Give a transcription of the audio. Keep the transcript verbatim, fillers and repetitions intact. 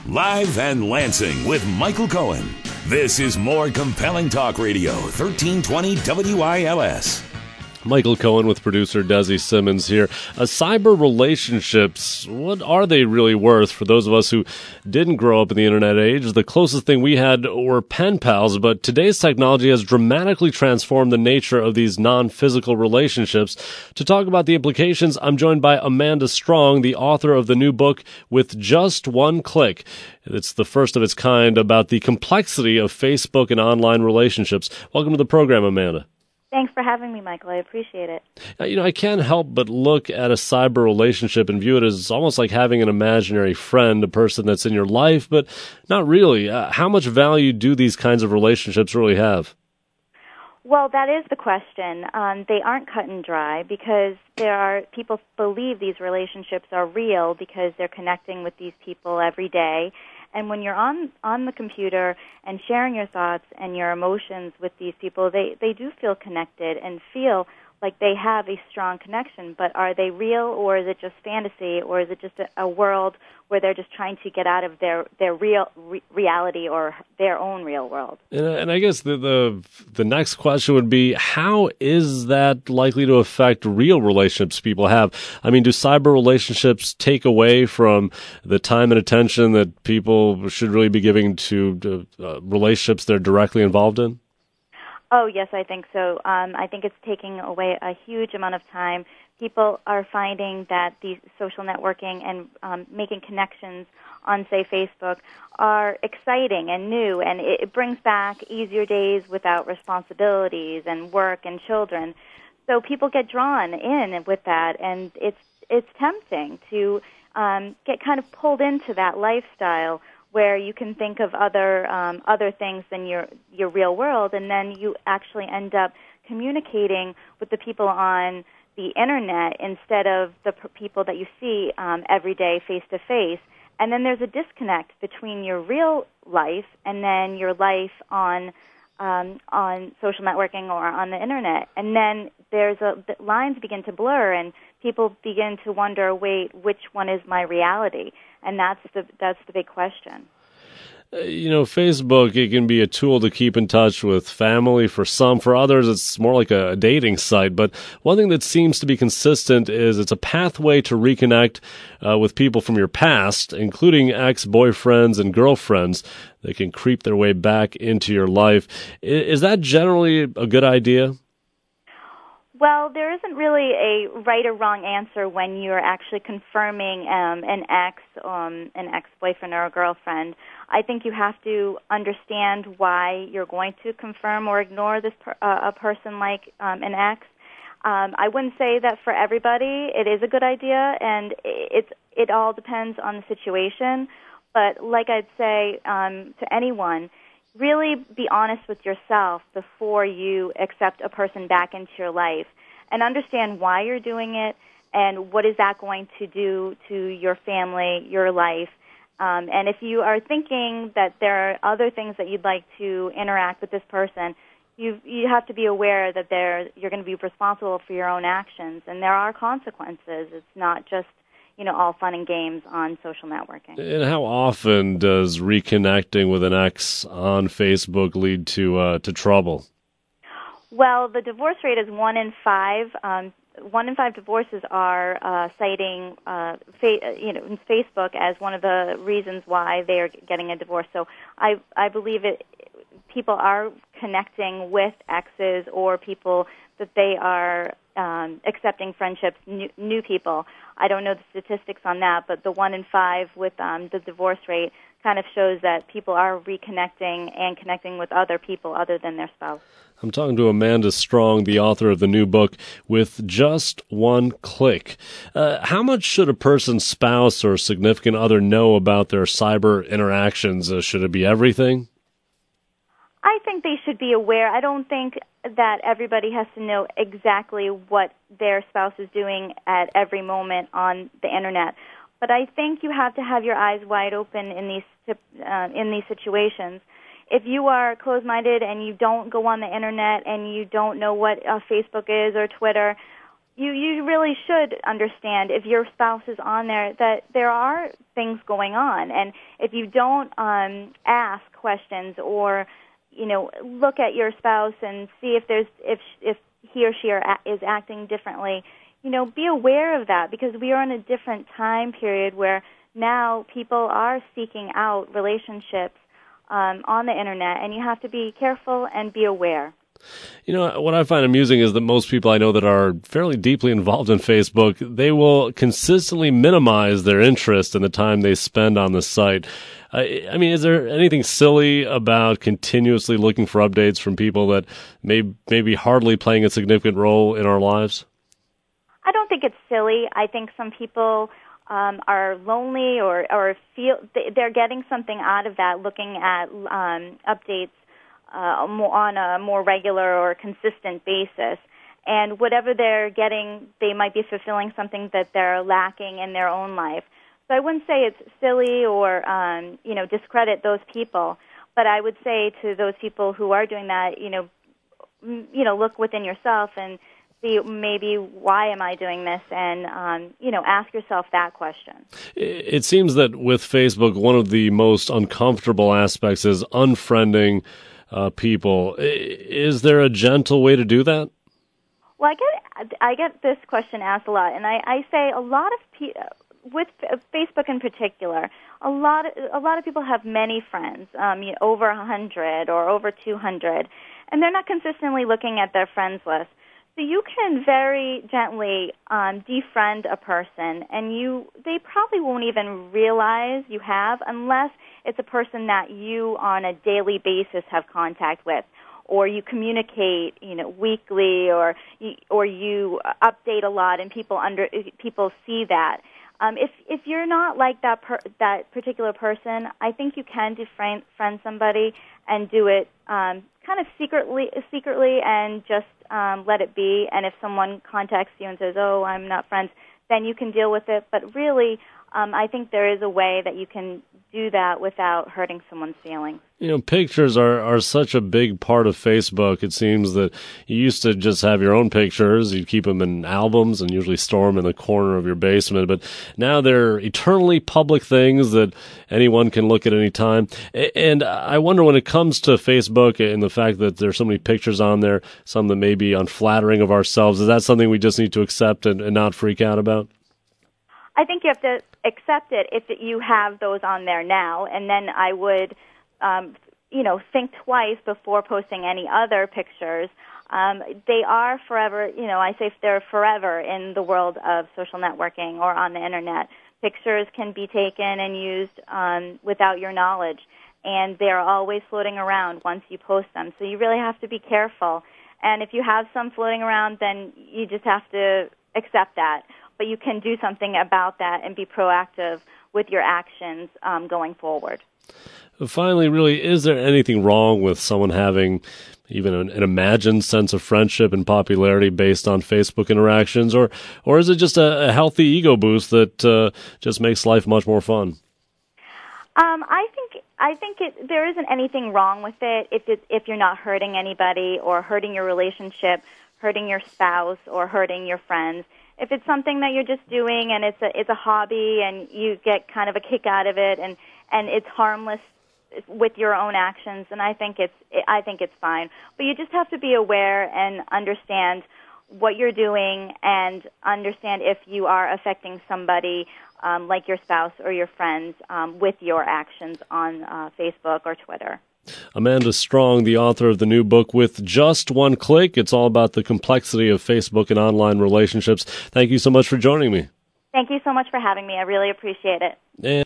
Live and Lansing with Michael Cohen. This is More Compelling Talk Radio, thirteen twenty W I L S. Michael Cohen with producer Desi Simmons here. Uh, cyber relationships, what are they really worth for those of us who didn't grow up in the internet age? The closest thing we had were pen pals, but today's technology has dramatically transformed the nature of these non-physical relationships. To talk about the implications, I'm joined by Amanda Strong, the author of the new book, With Just One Click. It's the first of its kind about the complexity of Facebook and online relationships. Welcome to the program, Amanda. Thanks for having me, Michael. I appreciate it. Uh, you know, I can't help but look at a cyber relationship and view it as almost like having an imaginary friend, a person that's in your life, but not really. Uh, how much value do these kinds of relationships really have? Well, that is the question. Um, they aren't cut and dry because there are people believe these relationships are real because they're connecting with these people every day. And when you're on on the computer and sharing your thoughts and your emotions with these people, they, they do feel connected and feel like they have a strong connection. But are they real, or is it just fantasy, or is it just a, a world where they're just trying to get out of their, their real re- reality or their own real world? And, and I guess the, the the next question would be, how is that likely to affect real relationships people have? I mean, do cyber relationships take away from the time and attention that people should really be giving to uh, relationships they're directly involved in? Oh, yes, I think so. Um, I think it's taking away a huge amount of time. People are finding that the social networking and um, making connections on, say, Facebook are exciting and new, and it, it brings back easier days without responsibilities and work and children. So people get drawn in with that, and it's it's tempting to um, get kind of pulled into that lifestyle where you can think of other um, other things than your your real world, and then you actually end up communicating with the people on the internet instead of the p- people that you see um, every day face to face. And then there's a disconnect between your real life and then your life on um, on social networking or on the internet. And then there's a the lines begin to blur, and people begin to wonder, wait, which one is my reality? And that's the that's the big question. Uh, you know, Facebook, it can be a tool to keep in touch with family. For some, for others, it's more like a dating site. But one thing that seems to be consistent is it's a pathway to reconnect uh, with people from your past, including ex-boyfriends and girlfriends. They can creep their way back into your life. Is that generally a good idea? Well, there isn't really a right or wrong answer when you're actually confirming um, an ex, um, an ex-boyfriend or a girlfriend. I think you have to understand why you're going to confirm or ignore this per, uh, a person like um, an ex. Um, I wouldn't say that for everybody it is a good idea, and it's it all depends on the situation. But like I'd say um, to anyone, really be honest with yourself before you accept a person back into your life, and understand why you're doing it and what is that going to do to your family, your life. Um, and if you are thinking that there are other things that you'd like to interact with this person, you you have to be aware that there you're going to be responsible for your own actions, and there are consequences. It's not just you know, all fun and games on social networking. And how often does reconnecting with an ex on Facebook lead to uh, to trouble? Well, the divorce rate is one in five. Um, one in five divorces are uh, citing, uh, fa- you know, Facebook as one of the reasons why they are getting a divorce. So I I believe it. People are connecting with exes or people that they are um, accepting friendships, new, new people. I don't know the statistics on that, but the one in five with um, the divorce rate kind of shows that people are reconnecting and connecting with other people other than their spouse. I'm talking to Amanda Strong, the author of the new book, With Just One Click. Uh, how much should a person's spouse or significant other know about their cyber interactions? Uh, should it be everything? I think they should be aware. I don't think that everybody has to know exactly what their spouse is doing at every moment on the internet. But I think you have to have your eyes wide open in these uh, in these situations. If you are closed-minded and you don't go on the internet and you don't know what uh, Facebook is or Twitter, you, you really should understand if your spouse is on there that there are things going on. And if you don't um, ask questions or, you know, look at your spouse and see if there's if if he or she are, is acting differently, you know, be aware of that, because we are in a different time period where now people are seeking out relationships um, on the internet, and you have to be careful and be aware. You know, what I find amusing is that most people I know that are fairly deeply involved in Facebook, they will consistently minimize their interest in the time they spend on the site. I, I mean, is there anything silly about continuously looking for updates from people that may maybe hardly playing a significant role in our lives? I don't think it's silly. I think some people um, are lonely or, or feel they're getting something out of that, looking at um, updates uh, more on a more regular or consistent basis. And whatever they're getting, they might be fulfilling something that they're lacking in their own life. So I wouldn't say it's silly or, um, you know, discredit those people. But I would say to those people who are doing that, you know, m- you know, look within yourself and see maybe why am I doing this, and um, you know, ask yourself that question. It seems that with Facebook, one of the most uncomfortable aspects is unfriending uh, people. Is there a gentle way to do that? Well, I get I get this question asked a lot, and I, I say a lot of people, with Facebook in particular, a lot of, a lot of people have many friends, um, you know, over a hundred or over two hundred, and they're not consistently looking at their friends list. So you can very gently um, defriend a person, and you they probably won't even realize you have, unless it's a person that you on a daily basis have contact with, or you communicate, you know, weekly, or you, or you update a lot, and people under people see that. Um, if if you're not like that per, that particular person, I think you can defriend friend somebody and do it um, kind of secretly, secretly, and just um, let it be. And if someone contacts you and says, "Oh, I'm not friends," then you can deal with it. But really, um, I think there is a way that you can do that without hurting someone's feelings. You know, pictures are, are such a big part of Facebook. It seems that you used to just have your own pictures. You'd keep them in albums and usually store them in the corner of your basement. But now they're eternally public things that anyone can look at any time. And I wonder, when it comes to Facebook and the fact that there's so many pictures on there, some that may be unflattering of ourselves, is that something we just need to accept and, and not freak out about? I think you have to accept it if you have those on there now, and then I would, um, you know, think twice before posting any other pictures. Um, they are forever, you know, I say they're forever in the world of social networking or on the internet. Pictures can be taken and used um, without your knowledge, and they're always floating around once you post them. So you really have to be careful. And if you have some floating around, then you just have to accept that. But you can do something about that and be proactive with your actions um, going forward. Finally, really, is there anything wrong with someone having even an, an imagined sense of friendship and popularity based on Facebook interactions, or or is it just a, a healthy ego boost that uh, just makes life much more fun? Um, I think I think it, there isn't anything wrong with it if it, if you're not hurting anybody or hurting your relationship, hurting your spouse, or hurting your friends. If it's something that you're just doing and it's a it's a hobby and you get kind of a kick out of it, and, and it's harmless with your own actions, and I think it's I think it's fine. But you just have to be aware and understand what you're doing, and understand if you are affecting somebody um, like your spouse or your friends um, with your actions on uh, Facebook or Twitter. Amanda Strong, the author of the new book, With Just One Click. It's all about the complexity of Facebook and online relationships. Thank you so much for joining me. Thank you so much for having me. I really appreciate it. And